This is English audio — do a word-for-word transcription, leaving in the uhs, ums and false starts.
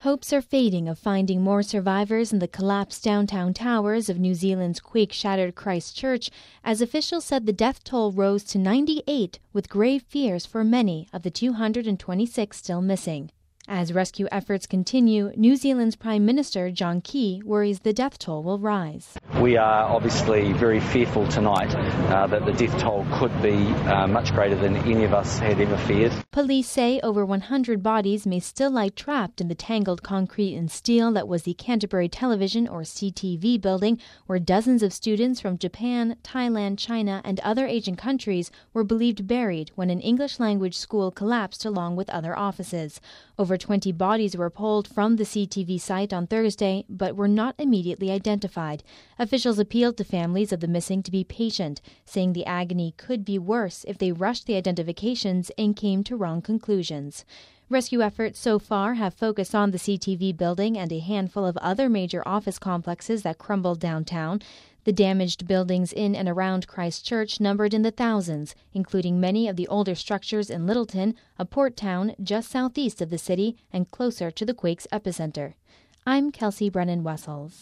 Hopes are fading of finding more survivors in the collapsed downtown towers of New Zealand's quake-shattered Christchurch, as officials said the death toll rose to ninety-eight, with grave fears for many of the two hundred twenty-six still missing. As rescue efforts continue, New Zealand's Prime Minister John Key worries the death toll will rise. We are obviously very fearful tonight uh, that the death toll could be uh, much greater than any of us had ever feared. Police say over one hundred bodies may still lie trapped in the tangled concrete and steel that was the Canterbury Television or C T V building, where dozens of students from Japan, Thailand, China and other Asian countries were believed buried when an English-language school collapsed along with other offices. Over twenty bodies were pulled from the C T V site on Thursday, but were not immediately identified. Officials appealed to families of the missing to be patient, saying the agony could be worse if they rushed the identifications and came to wrong conclusions. Rescue efforts so far have focused on the C T V building and a handful of other major office complexes that crumbled downtown. The damaged buildings in and around Christchurch numbered in the thousands, including many of the older structures in Littleton, a port town just southeast of the city and closer to the quake's epicenter. I'm Kelsey Brennan-Wessels.